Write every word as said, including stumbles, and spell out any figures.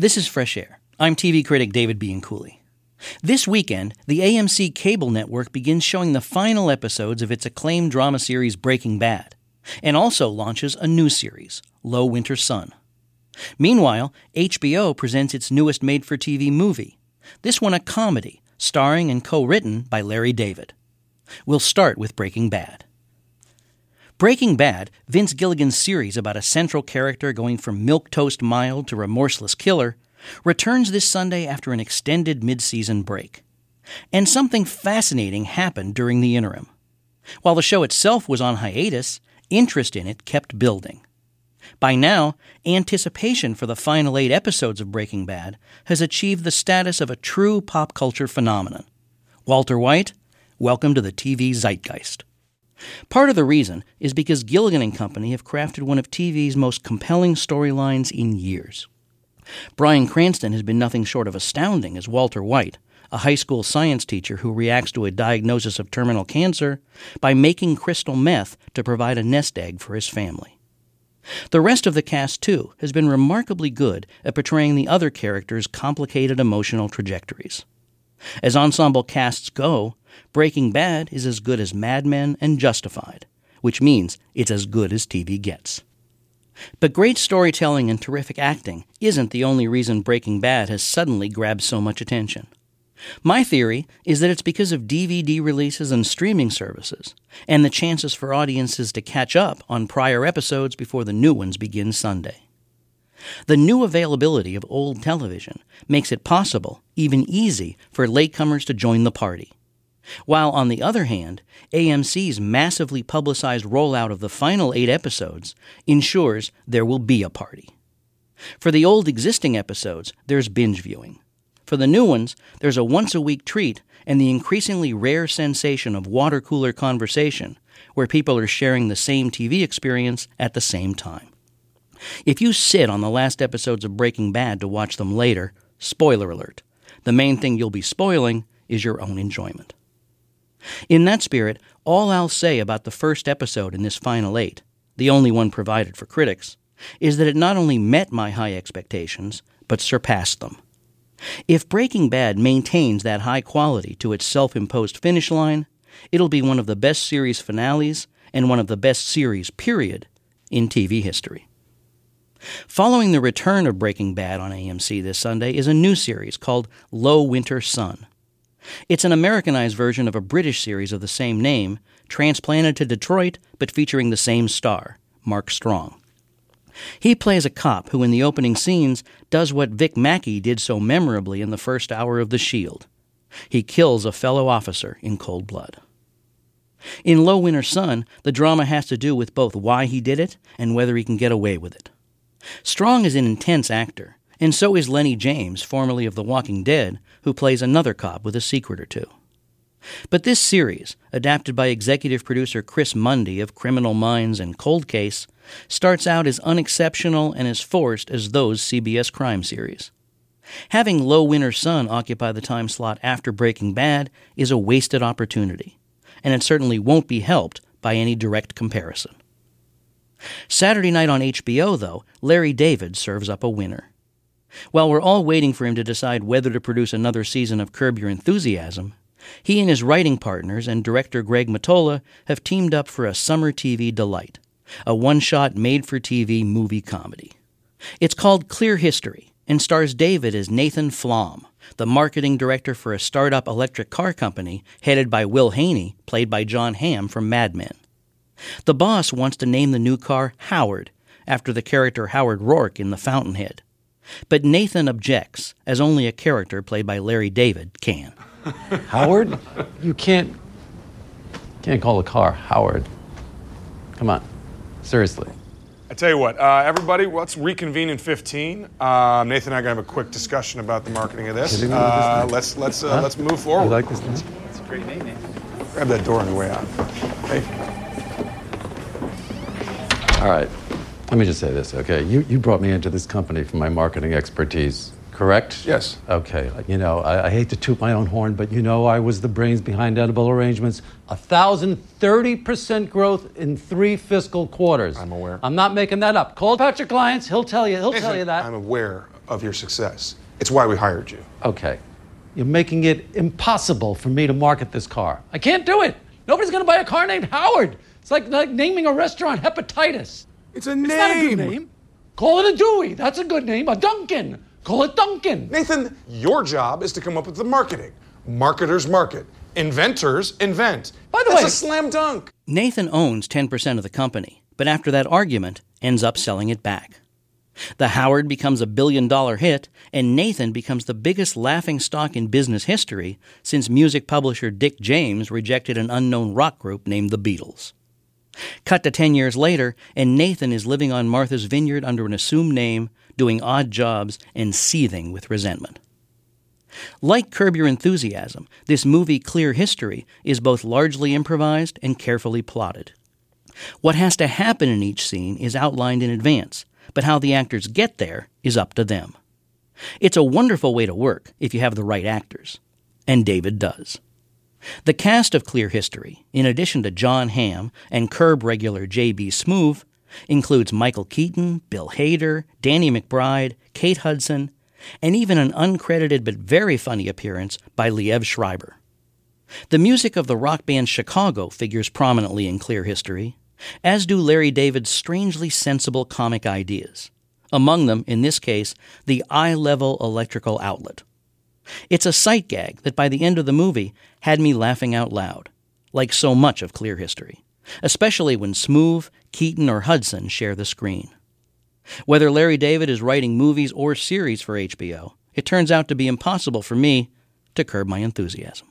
This is Fresh Air. I'm T V critic David Bianculli. This weekend, the A M C cable network begins showing the final episodes of its acclaimed drama series Breaking Bad, and also launches a new series, Low Winter Sun. Meanwhile, H B O presents its newest made-for-T V movie, this one a comedy, starring and co-written by Larry David. We'll start with Breaking Bad. Breaking Bad, Vince Gilligan's series about a central character going from milquetoast mild to remorseless killer, returns this Sunday after an extended mid-season break. And something fascinating happened during the interim. While the show itself was on hiatus, interest in it kept building. By now, anticipation for the final eight episodes of Breaking Bad has achieved the status of a true pop culture phenomenon. Walter White, welcome to the T V zeitgeist. Part of the reason is because Gilligan and Company have crafted one of T V's most compelling storylines in years. Bryan Cranston has been nothing short of astounding as Walter White, a high school science teacher who reacts to a diagnosis of terminal cancer by making crystal meth to provide a nest egg for his family. The rest of the cast, too, has been remarkably good at portraying the other characters' complicated emotional trajectories. As ensemble casts go, Breaking Bad is as good as Mad Men and Justified, which means it's as good as T V gets. But great storytelling and terrific acting isn't the only reason Breaking Bad has suddenly grabbed so much attention. My theory is that it's because of D V D releases and streaming services, and the chances for audiences to catch up on prior episodes before the new ones begin Sunday. The new availability of old television makes it possible, even easy, for latecomers to join the party. While, on the other hand, A M C's massively publicized rollout of the final eight episodes ensures there will be a party. For the old existing episodes, there's binge viewing. For the new ones, there's a once-a-week treat and the increasingly rare sensation of water cooler conversation, where people are sharing the same T V experience at the same time. If you sit on the last episodes of Breaking Bad to watch them later, spoiler alert, the main thing you'll be spoiling is your own enjoyment. In that spirit, all I'll say about the first episode in this final eight, the only one provided for critics, is that it not only met my high expectations, but surpassed them. If Breaking Bad maintains that high quality to its self-imposed finish line, it'll be one of the best series finales and one of the best series, period, in T V history. Following the return of Breaking Bad on A M C this Sunday is a new series called Low Winter Sun. It's an Americanized version of a British series of the same name, transplanted to Detroit but featuring the same star, Mark Strong. He plays a cop who in the opening scenes does what Vic Mackey did so memorably in the first hour of The Shield. He kills a fellow officer in cold blood. In Low Winter Sun, the drama has to do with both why he did it and whether he can get away with it. Strong is an intense actor, and so is Lenny James, formerly of The Walking Dead, who plays another cop with a secret or two. But this series, adapted by executive producer Chris Mundy of Criminal Minds and Cold Case, starts out as unexceptional and as forced as those C B S crime series. Having Low Winter Sun occupy the time slot after Breaking Bad is a wasted opportunity, and it certainly won't be helped by any direct comparison. Saturday night on H B O, though, Larry David serves up a winner. While we're all waiting for him to decide whether to produce another season of Curb Your Enthusiasm, he and his writing partners and director Greg Mottola have teamed up for a summer T V delight, a one-shot made-for-T V movie comedy. It's called Clear History and stars David as Nathan Flom, the marketing director for a startup electric car company headed by Will Haney, played by Jon Hamm from Mad Men. The boss wants to name the new car Howard, after the character Howard Rourke in The Fountainhead. But Nathan objects, as only a character played by Larry David can. Howard? You can't... can't call a car Howard. Come on. Seriously. I tell you what, uh, everybody, let's reconvene in fifteen. Uh, Nathan and I are going to have a quick discussion about the marketing of this. Uh, let's let's uh, huh? let's move forward. You like this name? It's a great name, Nathan. Grab that door on your way out. Hey. All right. Let me just say this, okay? You you brought me into this company for my marketing expertise, correct? Yes. Okay. You know, I, I hate to toot my own horn, but you know I was the brains behind Edible Arrangements. one thousand thirty percent growth in three fiscal quarters. I'm aware. I'm not making that up. Call about your clients. He'll tell you. He'll Nathan, tell you that. I'm aware of your success. It's why we hired you. Okay. You're making it impossible for me to market this car. I can't do it. Nobody's going to buy a car named Howard. It's like, like naming a restaurant Hepatitis. It's a name. It's not a good name. Call it a Dewey. That's a good name. A Duncan. Call it Duncan. Nathan, your job is to come up with the marketing. Marketers market. Inventors invent. By the That's way, a slam dunk. Nathan owns ten percent of the company, but after that argument, ends up selling it back. The Howard becomes a billion-dollar hit, and Nathan becomes the biggest laughingstock in business history since music publisher Dick James rejected an unknown rock group named the Beatles. Cut to ten years later, and Nathan is living on Martha's Vineyard under an assumed name, doing odd jobs, and seething with resentment. Like Curb Your Enthusiasm, this movie Clear History is both largely improvised and carefully plotted. What has to happen in each scene is outlined in advance, but how the actors get there is up to them. It's a wonderful way to work if you have the right actors, and David does. The cast of Clear History, in addition to John Hamm and Curb regular J B. Smoove, includes Michael Keaton, Bill Hader, Danny McBride, Kate Hudson, and even an uncredited but very funny appearance by Liev Schreiber. The music of the rock band Chicago figures prominently in Clear History, as do Larry David's strangely sensible comic ideas. Among them, in this case, the eye-level electrical outlet. It's a sight gag that by the end of the movie had me laughing out loud, like so much of Clear History, especially when Smoove, Keaton, or Hudson share the screen. Whether Larry David is writing movies or series for H B O, it turns out to be impossible for me to curb my enthusiasm.